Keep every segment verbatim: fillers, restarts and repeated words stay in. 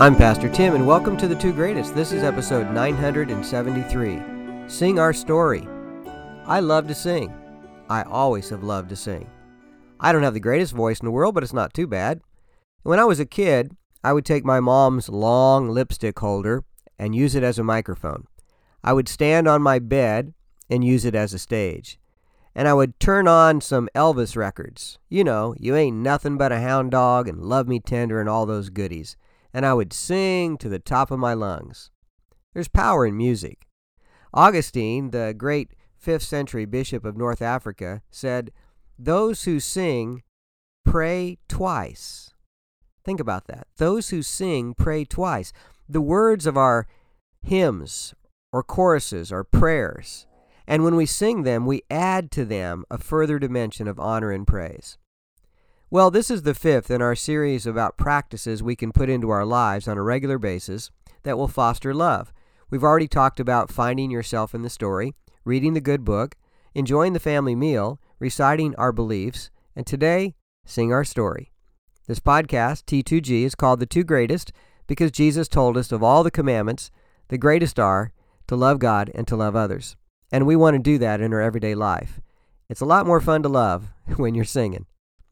I'm Pastor Tim, and welcome to The Two Greatest. This is episode nine hundred seventy-three, Sing Our Story. I love to sing. I always have loved to sing. I don't have the greatest voice in the world, but it's not too bad. When I was a kid, I would take my mom's long lipstick holder and use it as a microphone. I would stand on my bed and use it as a stage. And I would turn on some Elvis records. You know, You Ain't Nothing But a Hound Dog and Love Me Tender and all those goodies. And I would sing to the top of my lungs. There's power in music. Augustine, the great fifth century bishop of North Africa, said, "Those who sing pray twice." Think about that. Those who sing pray twice. The words of our hymns or choruses are prayers. And when we sing them, we add to them a further dimension of honor and praise. Well, this is the fifth in our series about practices we can put into our lives on a regular basis that will foster love. We've already talked about finding yourself in the story, reading the good book, enjoying the family meal, reciting our beliefs, and today, sing our story. This podcast, T two G, is called The Two Greatest because Jesus told us of all the commandments, the greatest are to love God and to love others. And we want to do that in our everyday life. It's a lot more fun to love when you're singing.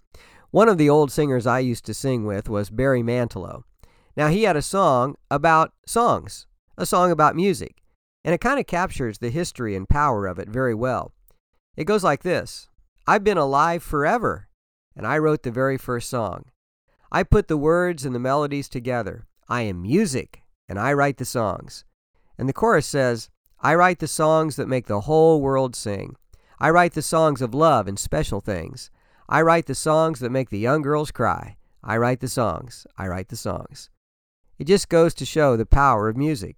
One of the old singers I used to sing with was Barry Manilow. Now, he had a song about songs, a song about music, and it kind of captures the history and power of it very well. It goes like this: I've been alive forever, and I wrote the very first song. I put the words and the melodies together. I am music, and I write the songs. And the chorus says, I write the songs that make the whole world sing. I write the songs of love and special things. I write the songs that make the young girls cry. I write the songs. I write the songs. It just goes to show the power of music.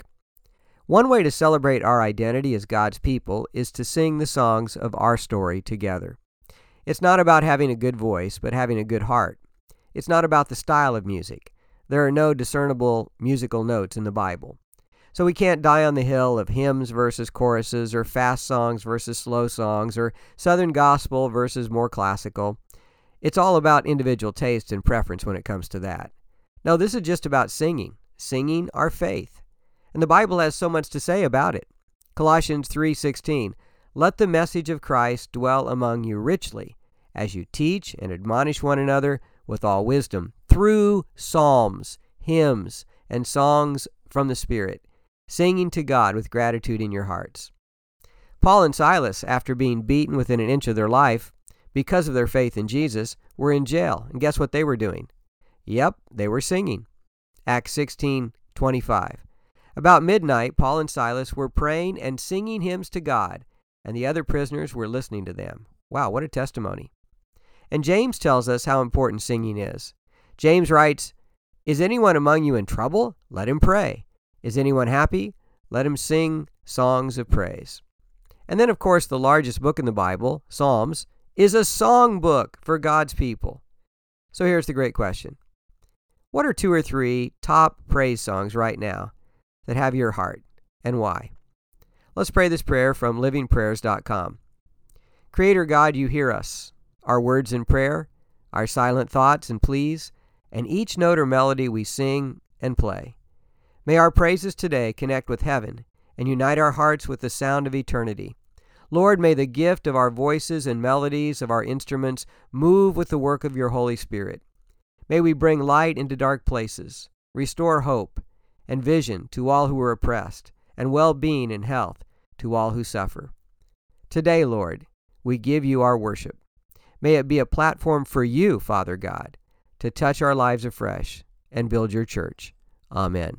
One way to celebrate our identity as God's people is to sing the songs of our story together. It's not about having a good voice, but having a good heart. It's not about the style of music. There are no discernible musical notes in the Bible. So we can't die on the hill of hymns versus choruses, or fast songs versus slow songs, or Southern gospel versus more classical. It's all about individual taste and preference when it comes to that. No, this is just about singing, singing our faith. And the Bible has so much to say about it. Colossians three sixteen, let the message of Christ dwell among you richly, as you teach and admonish one another with all wisdom, through psalms, hymns, and songs from the Spirit, singing to God with gratitude in your hearts. Paul and Silas, after being beaten within an inch of their life because of their faith in Jesus, were in jail. And guess what they were doing? Yep, they were singing. Acts sixteen twenty-five. About midnight, Paul and Silas were praying and singing hymns to God, and the other prisoners were listening to them. Wow, what a testimony. And James tells us how important singing is. James writes, is anyone among you in trouble? Let him pray. Is anyone happy? Let him sing songs of praise. And then, of course, the largest book in the Bible, Psalms, is a song book for God's people. So here's the great question. What are two or three top praise songs right now that have your heart, and why? Let's pray this prayer from living prayers dot com. Creator God, you hear us, our words in prayer, our silent thoughts and pleas, and each note or melody we sing and play. May our praises today connect with heaven and unite our hearts with the sound of eternity. Lord, may the gift of our voices and melodies of our instruments move with the work of your Holy Spirit. May we bring light into dark places, restore hope and vision to all who are oppressed, and well-being and health to all who suffer. Today, Lord, we give you our worship. May it be a platform for you, Father God, to touch our lives afresh and build your church. Amen.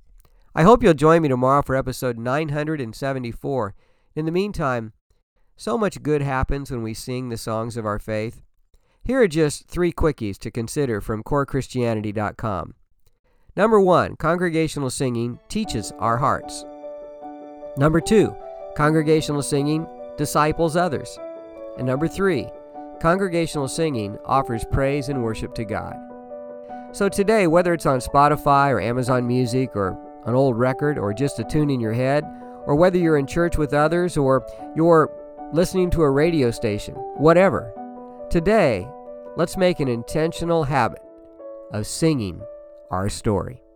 I hope you'll join me tomorrow for episode nine hundred seventy-four. In the meantime, so much good happens when we sing the songs of our faith. Here are just three quickies to consider from core christianity dot com. Number one, congregational singing teaches our hearts. Number two, congregational singing disciples others. And number three, congregational singing offers praise and worship to God. So today, whether it's on Spotify or Amazon Music or an old record or just a tune in your head, or whether you're in church with others or you're listening to a radio station, whatever, today, let's make an intentional habit of singing our story.